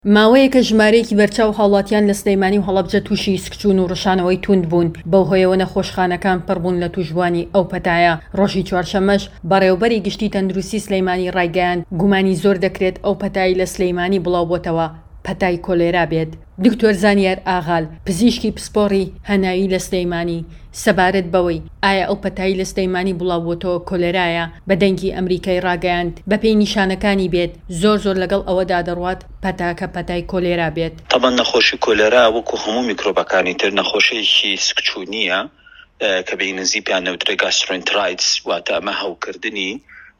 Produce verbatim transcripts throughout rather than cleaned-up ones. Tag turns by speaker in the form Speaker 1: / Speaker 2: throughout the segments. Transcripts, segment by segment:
Speaker 1: ماوەیەکە ژمارەیەکی بەرچاو هاوڵاتیان لە سلەیمانی و هەڵەبجە تووشی سکچوون و ڕشانەوەی توند بوون. بەو هۆیەوە نەخۆشخانەکان پڕبوون لە تووشبوانی ئەو پەتایە. ڕۆژی چوارشەمەش بەڕێوەبەری گشتی تەندروستی سلەیمانی ڕایگەیاند گومانی زۆر دەکرێت ئەو پەتایی لە سلەیمانی بڵاو بۆتەوە پەتای کۆلێرا بێت. دکتۆر زانیار ئاغال پزیشکی پسپۆڕی هەناوی لە سلەیمانی سەبارەت بەوەی ئایا ئەو پەتایی لە سلەیمانی بڵاو بۆتەوە کۆلێرایە بە دەنگی ئەمریکای ڕاگەیاند بەپێی نیشانەکانی بێت زۆر زۆر لەگەڵ ئەوەدا دەڕوات پەتاکە پەتای کۆلێرا بێت.
Speaker 2: تەبەن نەخۆشی کۆلێرا وەکو هەموو میکرۆبەکانی تر نەخۆشیەکی سکچوونیە کە بەینزی پیان نەوترێت گاسترۆنترایتس واتە ئەمە هەوکردنی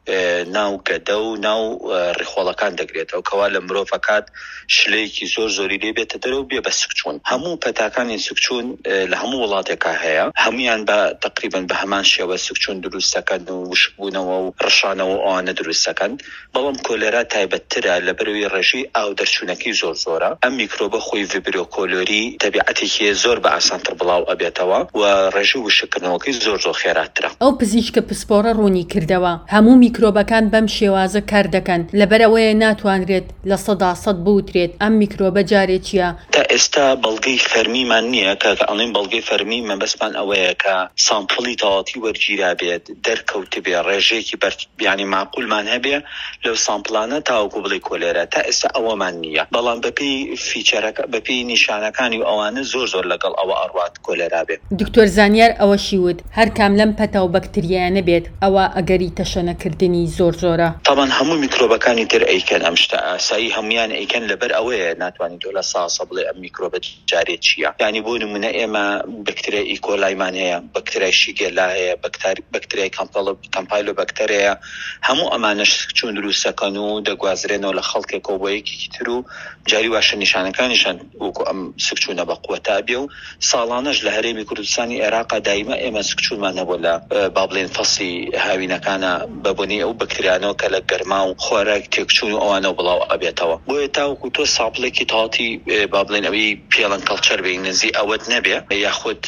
Speaker 2: ناو گەدە و ناو ڕێخۆڵەکان دەگرێتەوە کەوا لە مرۆڤەکات شلەیەکی زۆر زۆری لێ بێتە دەرەوە بێ بە سکچوون. هەموو پەتاکانی سکچوون لە هەموو وڵاتێکا هەیە، هەمویان بە تقریبن بە هەمان شێوە سکچوون دروستەکەن و وشبوونەوە و ڕشانەوە ئەوانە دروستەکەن. بەڵام کۆلێرا تایبەتترە لە بەرەوەی ڕێژەی ئاو دەرچوونەکەی زۆر زۆرە. ئەم میکرۆبە خۆی ڤیبریۆ کۆلۆری تەبیعەتێکی زۆر بە ئاسانتر بڵاو ئەبێتەوە و ڕێژەی وشکردنەوەکەی زۆر زۆر خێراترە.
Speaker 1: ئەو پزیشکە پسپۆڕە ڕوونی کردەوە هەموو میکرۆبەکان بەم شێوازە کار دەکەن لەبەرەوەیە ناتوانرێت لە سەدا سەد بوترێت ئەم میکرۆبە جارێکیە.
Speaker 2: تا ئێستا بەڵگەی فەرمیمان نییە کە ئەڵێن بەڵگەی فەرمی مەبەستمان ئەوەیە کە سامپڵی تەواتی وەرگیرا بێت دەرکەوت بێ ڕێژەیەکی بەر ینی معقولمان هەبێ لەو سامپڵانە تاوەکو بڵێ کۆلێرا. تا ئێستا ئەوەمان نییە، بەڵام بەپێی فیچەرەکە بەپێی نیشانەکانی و ئەوانە زۆر زۆر لەگەڵ ئەوە ئەڕوات کۆلێرا بێت.
Speaker 1: دکتۆر زانیار ئەوەشی وت هەر کام لەم پەتە و بەکتریایانە بێت ئەوە ئەگەری تەشەنەکردنی زۆر زۆرە.
Speaker 2: طبعا هەموو میکرۆبەکانی تر ئەیکەن ئەم شتە ئاسایی هەمویان ئەیکەن لەبەر ئەوەیە ناتوانین تۆ لە ساسە بڵێ ئەم میکرۆبە جارێت چییە. یعنی بۆ نمونە ئێمە بەکتریای ئیکۆلایمان هەیە، بەکتریای شیگێلا هەیە، بەکتریای کامپایلۆ بەکتەرەیە، هەموو ئەمانەش سکچوون دروستەکەن و دەگوازرێنەوە لە خەڵکێکەوە بۆ یەکێکی تر و جاری واشە نیشانەکانیشان وەکو ئەم سکچوونە بە قووەتا بێ و ساڵانەش لە هەرێمی کوردستانی عێراقا دایما ئێمە سکچوونمان هەبوو لە با بڵێن فەسی هاوینەکانە بەبوونی ئەو بەکتریانەوە کە لە گەرما و خۆراک تێکچوون و ئەوانە بڵاو ئەبێتەوە. بۆیە تاوەکو تۆ ساپڵێکی تاڵی با بڵێن ئەوەی پێڵەن کەڵچەر بەینەزی ئەوەت نەبێ یاخود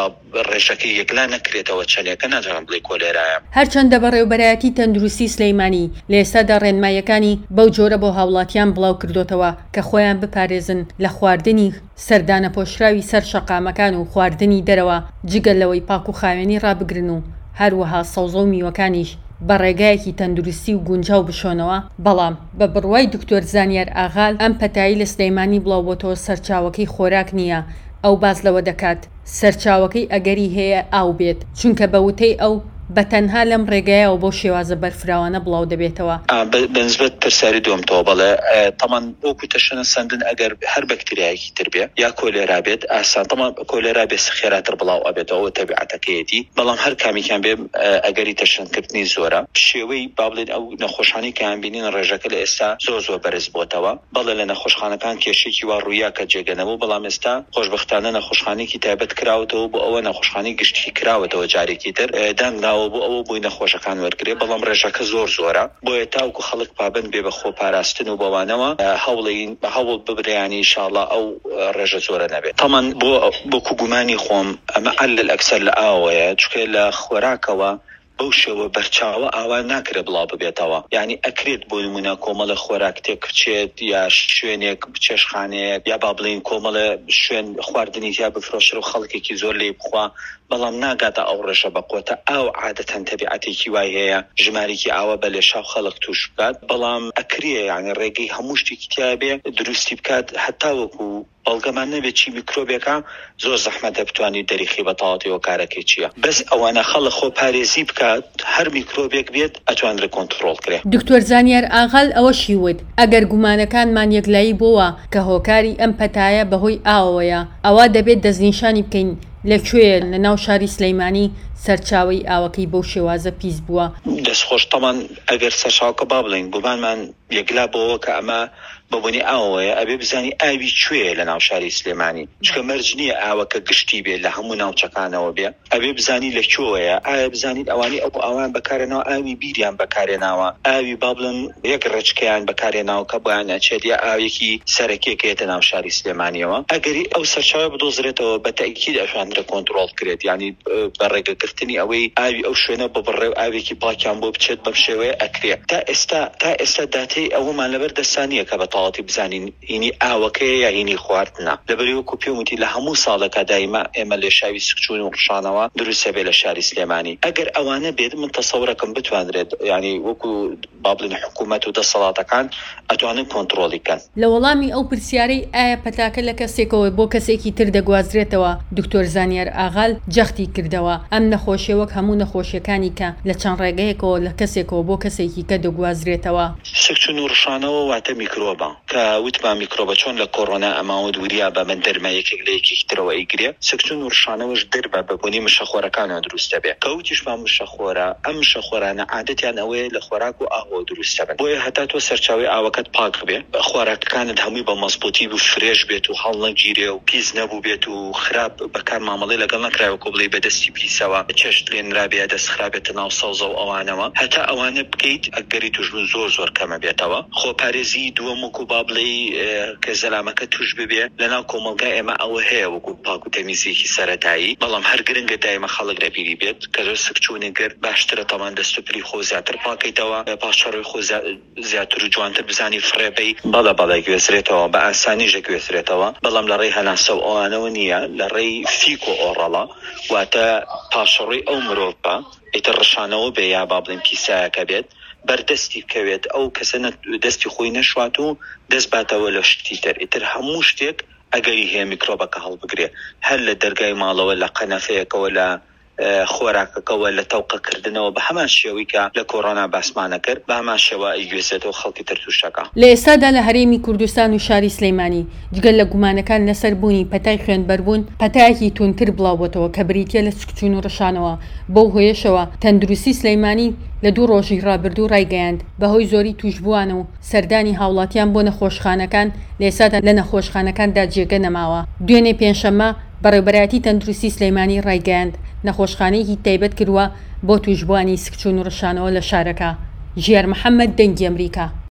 Speaker 2: ڕێژەکەی یەکلا نەکرێتەوە چەلێکە ناتوانم بڵێ کۆلێرایە.
Speaker 1: هەرچەندە بەڕێوەبەرایەتی تەندروستی سلەیمانی لە ئێستادا ڕێنماییەکانی بەو جۆرە بۆ هاوڵاتیان بڵاو کردوتەوە کە خۆیان بپارێزن لە خواردنی سەردانە پۆشراوی سەر شەقامەکان و خواردنی دەرەوە جگەل لەوەی پاک و خاوێنی ڕابگرن و هەروەها سەوزە و میوەکانیش بە ڕێگایەکی تەندروستی و گونجاو بشۆنەوە. بەڵام بە بڕوای دکتۆر زانیار ئاغال ئەم پەتایی لە سلەیمانی بڵاو بۆتەوە سەرچاوەکەی خۆراک نییە. ئەو باز لەوە دەکات سەرچاوەکەی ئەگەری هەیە ئاو بێت چونکە بە وتەی ئەو بەتەنها لەم ڕێگایەوە بۆ شێوازە بەرفراوانە بڵاو دەبێتەوە.
Speaker 2: بەنسبەت پرسیاری دووەمتەوە بەڵێ تەمان وەکو تەشەنە سندن ئەگەر هەر بەکتریایەکی تر بێ یا کۆلێرا بێت ئاسان تەمان کۆلێرا بێ خێراتر بڵاو ئەبێتەوە تەبیعەتەکەیەتی، بەڵام هەر کامیکیان بێ ئەگەری تەشەنکردنی زۆرە. شێوەی با بڵێن ئەو نەخۆشخانەی کە یان بینین ڕێژەکە لە ئێستا زۆر زۆر بەرز بۆتەوە. بەڵێ لە نەخۆشخانەکان کێشێکی وا ڕوویا کە جێگەنەوە، بەڵام ئێستا خۆشبەختانە نەخۆشخانەیەکی تایبەت کراوەتەوە بۆ ئەوە نەخۆشخانەی گشتی کراوەتەوە جارێکی تر دانراوە بۆ ئەوە بووی نەخۆشەکان وەرگێ، بەڵام ڕێژەکە زۆر زۆرە. بۆیە تاوکو خەڵک پابند بێ بە خۆ پاراستن و بەوانەوە هەوڵین بە هەوڵ ببرێنی ئینشاءڵڵا ئەو ڕێژە زۆرە نەبێت. تەمان بۆ بۆ کوگومانی خۆم ئەمە ئەلل ئەکسەر لە ئاوەیە چکە لە خۆراکەوە بەو شێوە بەرچاوە ئاوا ناکرێ بڵاو ببێتەوە. یعنی ئەکرێت بۆ نمونە کۆمەڵە خۆراک تێک بچێت یا شوێنێک بچێشخانەیەک یا با بڵێن کۆمەڵە شوێن خواردنی یا بفرۆشێ و خەڵکێکی زۆر لێ بخوا، بەڵام ناگاتە ئەو ڕێژە بەقوتە. ئاو عادەتەن تەبیعەتێکی وای هەیە ژمارێکی ئاوە بە لێشاو خەڵک توش بکات، بەڵام ئەکرێ یعنی ڕێگەی هەموو شتێکی تیا بێ دروستی بکات هەتا وەکو بەڵگەمان نەبێت چی میکرۆبێکە زۆر زەحمەتە بتوانانی دەریخی بە تەواوەتیەوە کارەکەی چییە. بەس ئەوانە خەڵک خۆ پارێزی بکات هەر میکرۆبێک بێت ئەتوانرێت کۆنتڕۆڵ کرێ.
Speaker 1: دکتۆر زانیار ئاغال ئەوەشی وت ئەگەر گومانەکانمان یەکلایی بووە کە هۆکاری ئەم پەتایە بەهۆی ئاوەیە ئەوە دەبێت دەستنیشانی بکەین لەکوێ لە ناو شاری سلەیمانی سەرچاوی ئاوەکەی بەو شێوازە پیس بووە.
Speaker 2: دەستخۆش تەمان ئەگەر سەرچاوکە با بڵین گومانمان یەکلا بەوە کە ئەمە بەبوونی ئاوەیە ئەبێ بزانی ئاوی کوێ لە ناو شاری سلێمانی، چکە مەرج نییە ئاوەکە گشتی بێ لە هەموو ناوچەکانەوە بێ، ئەبێ بزانی لە کوێیە. ئایا بزانیت ئەوانی ئەو ئەوان بەکارێنەوە ئاوی بیریان بەکارێناوە، ئاوی با بڵێن یەک ڕێچکەیان بەکارێناوە کە بۆیان ئەچێت یا ئاوێکی سەرەکیەکەیەتە ناو شاری سلێمانیەوە. ئەگەری ئەو سەرچاوە بدۆزرێتەوە بە تەئکید ئەشاندرە کۆنتڕۆڵ کرێت، ینی بە ڕێگەگرتنی ئەوەی ئاوی ئەو شوێنە بە بڕێو ئاوێکی پاکیان بۆ بچێت بەم شێوەیە ئەکرێت. تا ئێستا تا ئێستا داتەی ئەوەمان لەبەر دەستانیە کە بە تەواتی بزانین هینی ئاوەکەیە یا هینی خواردنە. لەبەر وەکو پێم وتی لە هەموو ساڵێکە دایما ئێمە لێ شاوی سکچوون و ڕشانەوە دروستە بێ لە شاری سلێمانی. ئەگەر ئەوانە بێت من تەسەورەکەم بتوانرێت یعنی وەکو بابلین حکوومەت و دەسەڵاتەکان ئەتوانن کۆنتڕۆڵی کەن.
Speaker 1: لە وەڵامی ئەو پرسیارەی ئایا پەتاکە لە کەسێکەوە بۆ کەسێکی تر دەگوازرێتەوە دکتۆر زانیار ئاغال جەختی کردەوە ئەم نەخۆشیە وەک هەموو نەخۆشیەکانی کە لە چەند ڕێگەیەکەوە لە کەسێکەوە بۆ کەسێکی کە دەگوازرێتەوە.
Speaker 2: سکچوون و ڕشانەوە واتە میکرۆبە کە وتمان میکرۆبە چۆن لە کۆڕۆنا ئەماوە دووریا بە من دەرمە یەکێک لە یەکێکی ترەوە ئەیگرێ. سکچوون و ڕشانەوەش دەربە بەبوونی مشەخۆرەکانە دروستە بێ کە وتیشمان مشەخۆرە ئەم مشەخۆرانە عادەتیان ئەوەیە لە خۆراک و ئاوە دروستە بن بۆیە هەتا تۆ سەرچاوی ئاوەکەت پاک بێ خۆراکەکانت هەمووی بە مەزبوطی و فرێش بێت و هەڵ نەگیرێ و پیس نەبوو بێت و خراپ بەکار مامەڵی لەگەڵ نەکراوە کۆ بڵێ بەدەستی پیسەوە چێشت لێنرابێ دەست خراپێتە ناو سەوزە و ئەوانەوە هەتا ئەوانە بکەیت ئەگەری توشبوون زۆر زۆر کەمە بێتەوە. خۆپارێزی دووەم وەکو با بڵێ کە زەلامەکە توش ببێ لەناو کۆمەلگا ئێمە ئەوە هەیە وەکو پاک و تەمیزیەکی سەرەتایی بەڵام هەر گرنگە دایمە خەڵک لەبیری بێت کە زۆر سکچوونی گرت باشترە تەمان دەست و پلی خۆ زیاتر پاکەیتەوە پاشەڕۆی خۆ زیاتر و جوانتر بزانی فڕێبەی بەڵە بەڵێ گوێزرێتەوە بە ئاسانیژە گوێزرێتەوە بەڵام لە ڕێی هەناسە و ئەوانەوە نییە لە ڕێی فیک و ئۆڕەڵە واتە پاشەڕۆی ئەو مرۆڤە ئیتر ڕشانەوە بێ یا با بڵێن پیسایەکە بێت بەردەستی بکەوێت ئەو کەسە دەستی خۆی نەشوات و دەست باتەوە لە شتی تر ئیتر هەموو شتێک ئەگەری هەیە میکرۆبەکە هەڵبگرێ هەر لە دەرگای ماڵەوە لە قەنەفەیەکەوە لە خۆراکەکەوە لە تەوقەکردنەوە بە هەمان شێوەی کە لە کۆڕۆنا باسمانە کرد بە هەمان شێوە ئەیگوێزێتەوە خەڵکی تر تووشەکە.
Speaker 1: لە ئێستادا لە هەرێمی کوردستان و شاری سلەیمانی جگەل لە گومانەکان لەسەر بوونی پەتای خوێنبەربوون پەتایەکی تونتر بڵاوبووەتەوە کە بریتیە لە سکچوون و ڕشانەوە بەو هۆیەشەوە تەندروستی سلەیمانی لە دوو ڕۆژی ڕابردوو ڕایگەیاند بەهۆی زۆری توشبووانە و سەردانی هاوڵاتیان بۆ نەخۆشخانەکان لە ئێستادا لە نەخۆشخانەکاندا جێگە نەماوە. دوێنێ پێنجشەممە بەڕێوەبەرایەتی تەندروستی سلەیمانی ڕایگەیاند نەخۆشخانەیەکی تایبەت کردووە بۆ توشبووانی سکچوون و ڕشانەوە لە شارەکە. ژیار محەممەد دەنگی ئەمریکا.